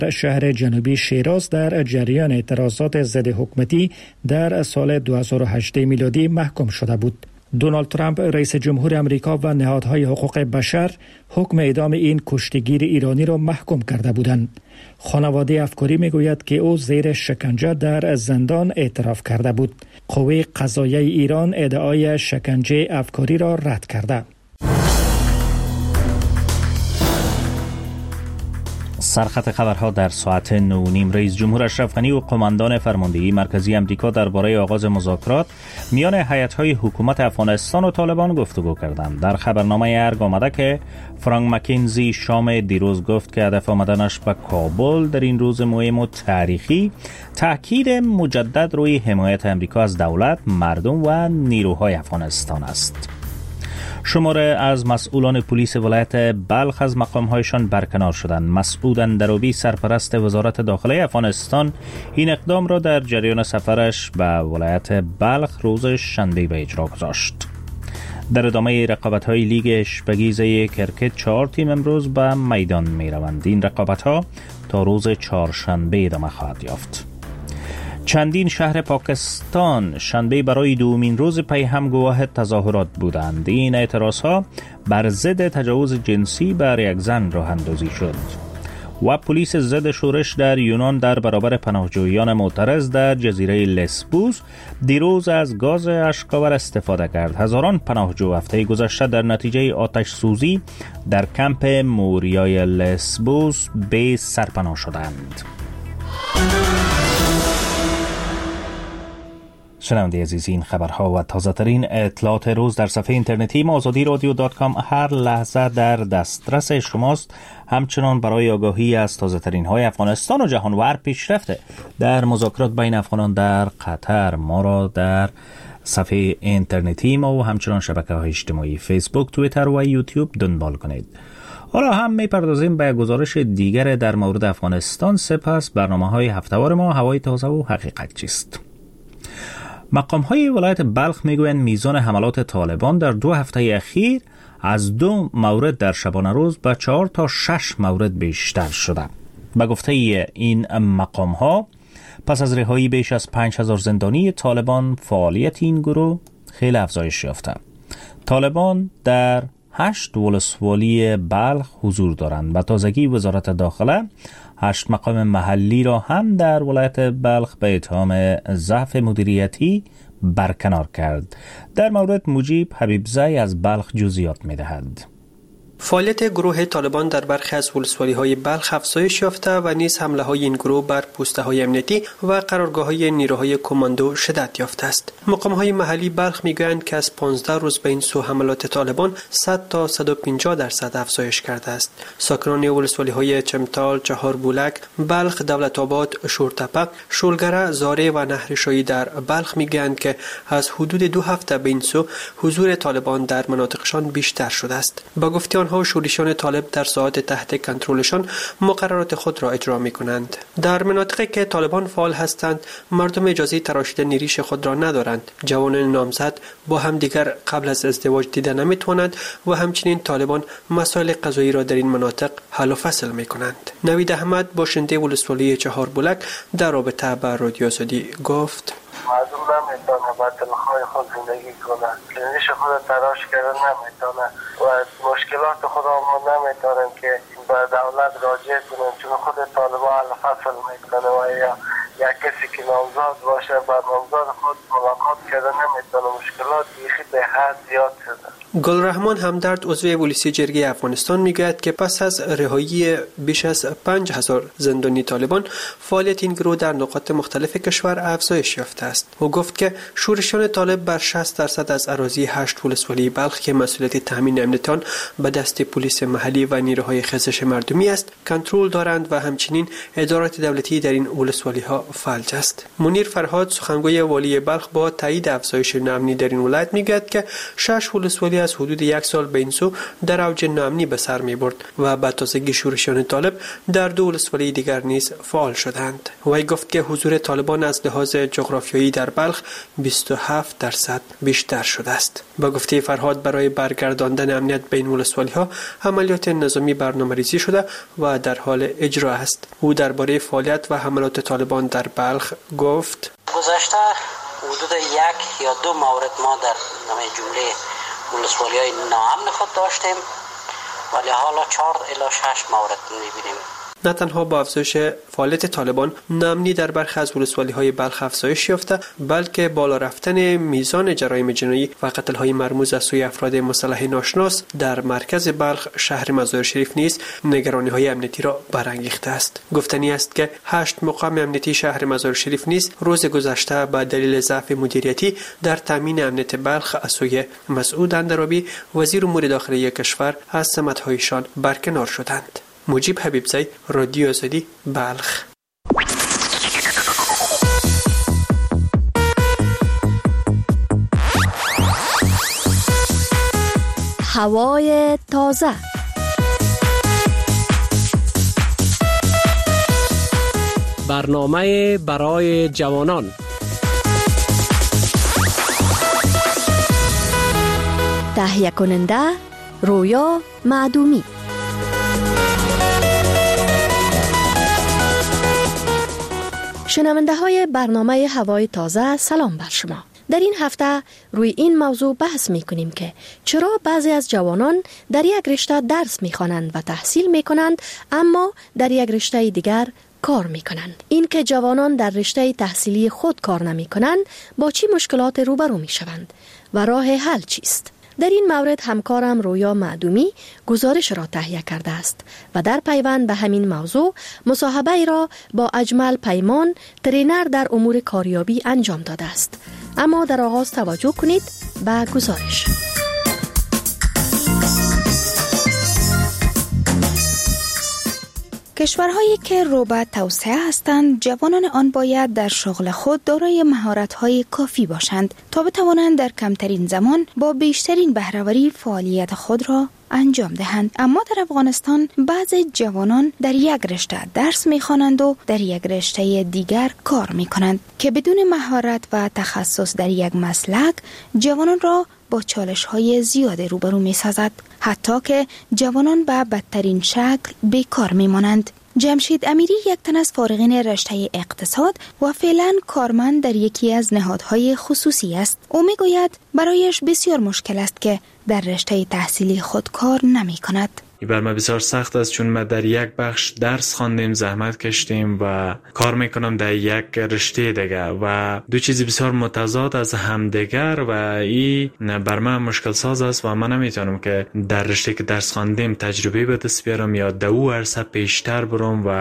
شهر جنوبی شیراز در جریان اعتراضات ضد حکومتی در سال 2008 میلادی محکوم شده بود. دونالد ترامپ رئیس جمهور امریکا و نهادهای حقوق بشر حکم اعدام این کشتیگیر ایرانی را محکوم کرده بودند. خانواده افکاری میگوید که او زیر شکنجه در زندان اعتراف کرده بود. قوه قضاییه ایران ادعای شکنجه افکاری را رد کرده. سرخط خبرها در ساعت 9:30. رئیس جمهور اشرف غنی و قماندان فرماندهی مرکزی امریکا درباره آغاز مذاکرات میان هیئت‌های حکومت افغانستان و طالبان گفتگو کردند. در خبرنامه ارگ آمده که فرانک مکینزی شام دیروز گفت که هدف آمدنش به کابل در این روز مهم و تاریخی تاکید مجدد روی حمایت امریکا از دولت، مردم و نیروهای افغانستان است. شماره از مسئولان پلیس ولایت بلخ از مقامهایشان برکنار شدند. مسعود اندروبی سرپرست وزارت داخله افغانستان این اقدام را در جریان سفرش به ولایت بلخ روز شنبه به اجرا گذاشت. در ادامه رقابت‌های لیگ اشپگیزه کرکت 4 تیم امروز به میدان می‌روند. این رقابت‌ها تا روز چهارشنبه ادامه خواهد یافت. چندین شهر پاکستان شنبه برای دومین روز پی هم گواه تظاهرات بودند. این اعتراضها بر ضد تجاوز جنسی بر یک زن راه اندازی شد. و پلیس ضد شورش در یونان در برابر پناهجویان معترض در جزیره لسبوس دیروز از گاز اشک‌آور استفاده کرد. هزاران پناهجو هفته گذشته در نتیجه آتش سوزی در کمپ موریای لسبوس به سرپناه شدند. شنونده عزیز، این خبرها و تازه ترین اطلاعات روز در صفحه اینترنتی azadiradio.com هر لحظه در دسترس شماست. همچنان برای آگاهی از تازه ترین های افغانستان و جهانور پیشرفته در مذاکرات بین افغانان در قطر ما را در صفحه اینترنتی ما و همچنان شبکه‌های اجتماعی فیسبوک، توییتر و یوتیوب دنبال کنید. حالا هم می‌پردازیم به گزارش دیگر در مورد افغانستان. سپس برنامه‌های هفته‌وار ما هوای تازه و حقیقت چیست. مقام‌های ولایت بلخ میگویند میزان حملات طالبان در 2 هفته اخیر از 2 مورد در شبانه روز به 4 تا 6 مورد بیشتر شده. به گفته این مقام‌ها پس از رهایی بیش از 5000 زندانی طالبان فعالیت این گروه خیلی افزایش یافته. طالبان در 8 ولسوالی بلخ حضور دارند. به تازگی وزارت داخله 8 مقام محلی را هم در ولایت بلخ به اتهام ضعف مدیریتی برکنار کرد. در مورد مجیب حبیبزی از بلخ جزئیات می‌دهد. فعالیت گروه طالبان در برخی از ولسوالی‌های بلخ افزایش یافته و نیز حمله‌های این گروه بر پوسته‌های امنیتی و قرارگاه‌های نیروهای کماندو شدت یافته است. مقام‌های محلی بلخ می‌گویند که از 15 روز به این سو حملات طالبان 100 تا 150% افزایش کرده است. ساکنان ولسوالی‌های چمتال، چهاربولک، بلخ، دولت‌آباد، شورتپه، شولگره، زاره و نهرشاهی در بلخ می‌گویند که از حدود 2 هفته به این سو حضور طالبان در مناطقشان بیشتر شده است. با گفته آنها شورشیان طالب در ساحات تحت کنترلشان مقررات خود را اجرا می‌کنند. در مناطقی که طالبان فعال هستند مردم اجازه تراشیدن ریش خود را ندارند. جوانان نامزد با همدیگر قبل از ازدواج دیده نمی‌توانند و همچنین طالبان مسائل قضایی را در این مناطق حل و فصل می‌کنند. نوید احمد باشنده ولسوالی چهاربولک در رابطه با رادیو آزادی گفت: مردم نمیتونه با دلخواه خود زندگی کنه، ریش خود تراش کردن نمیتونه و مشکلات خود ما نمیتونن که به دولت راجع کنن، چون خود طالبان حل فصل میکنه و یا کسی که نامزاد باشه با نامزاد خود ملاقات کردن نمیتونه. مشکلات بیخی به حد زیاد شده. گلرحمان همدرد عضو پلیسی جرگه افغانستان میگوید که پس از رهایی بیش از 5000 زندانی طالبان فعالیت این گروه در نقاط مختلف کشور افزایش یافته است. او گفت که شورشیان طالب بر 60% از اراضی 8 ولسوالی بلخ که مسئولیت تامین امنیت آن به دست پلیس محلی و نیروهای خیزش مردمی است کنترل دارند و همچنین ادارات دولتی در این ولسوالی ها فلج است. منیر فرهاد سخنگوی والی بلخ با تایید افزایش امنی در این ولایت میگوید که 6 ولسوالی از حدود 1 سال به این سو در اوج ناامنی به سر می برد و به تازگی شورشیان طالب در 2 ولسوالی دیگر نیز فعال شدند. وی گفت که حضور طالبان از لحاظ جغرافیایی در بلخ 27% بیشتر شده است. با گفته فرهاد برای برگرداندن امنیت بین ولسوالی ها عملیات نظامی برنامه‌ریزی شده و در حال اجرا است. او درباره فعالیت و حملات طالبان در بلخ گفت: گذشته حدود 1 یا 2 مورد ما در جمله ولسوالی‌های ناامن خود داشتیم، ولی حالا 4 الی 6 مورد می‌بینیم. نه تنها با افزایش فعالیت طالبان ناامنی در برخی از ولسوالی‌های بلخ افزایش یافته، بلکه بالا رفتن میزان جرایم جنایی و قتل‌های مرموز از سوی افراد مسلح ناشناس در مرکز بلخ شهر مزار شریف نیز نگرانی‌های امنیتی را برانگیخته است. گفتنی است که 8 مقام امنیتی شهر مزار شریف نیز روز گذشته به دلیل ضعف مدیریتی در تامین امنیت بلخ از سوی مسعود اندرابی وزیر امور داخلی کشور از سمت‌هایشان برکنار شدند. مجیب حبیبزی، رادیو آزادی، بلخ. هوای تازه. برنامه برای جوانان. تهیه کننده رویا معدومی. شنونده های برنامه هوای تازه، سلام بر شما. در این هفته روی این موضوع بحث می کنیم که چرا بعضی از جوانان در یک رشته درس می خوانند و تحصیل می کنند اما در یک رشته دیگر کار می کنند. این که جوانان در رشته تحصیلی خود کار نمی کنند با چی مشکلات روبرو می شوند و راه حل چیست؟ در این مورد همکارم رویا معدومی گزارش را تهیه کرده است و در پیوند به همین موضوع مصاحبه ای را با اجمل پیمان، ترینر در امور کاریابی انجام داده است. اما در آغاز توجه کنید به گزارش. کشورهایی که رو به توسعه هستند، جوانان آن باید در شغل خود دارای مهارت‌های کافی باشند تا بتوانند در کمترین زمان با بیشترین بهره‌وری فعالیت خود را انجام دهند. اما در افغانستان بعضی جوانان در یک رشته درس می‌خوانند و در یک رشته دیگر کار می‌کنند که بدون مهارت و تخصص در یک مسلک جوانان را با چالش‌های زیاد روبرو می‌سازد، حتی که جوانان به بدترین شکل بیکار می‌مانند. جمشید امیری یک تن از فارغین رشته اقتصاد و فعلا کارمند در یکی از نهادهای خصوصی است. او میگوید برایش بسیار مشکل است که در رشته تحصیلی خود کار نمی کند. بر ما بسیار سخت است، چون ما در یک بخش درس خواندیم، زحمت کشیدیم و کار میکنم در یک رشته دیگر و دو چیز بسیار متضاد از همدیگر و این بر من مشکل ساز است و من نمیتونم که در رشته که درس خواندیم تجربه به دست بیارم یا در او عرصه پیشتر برم و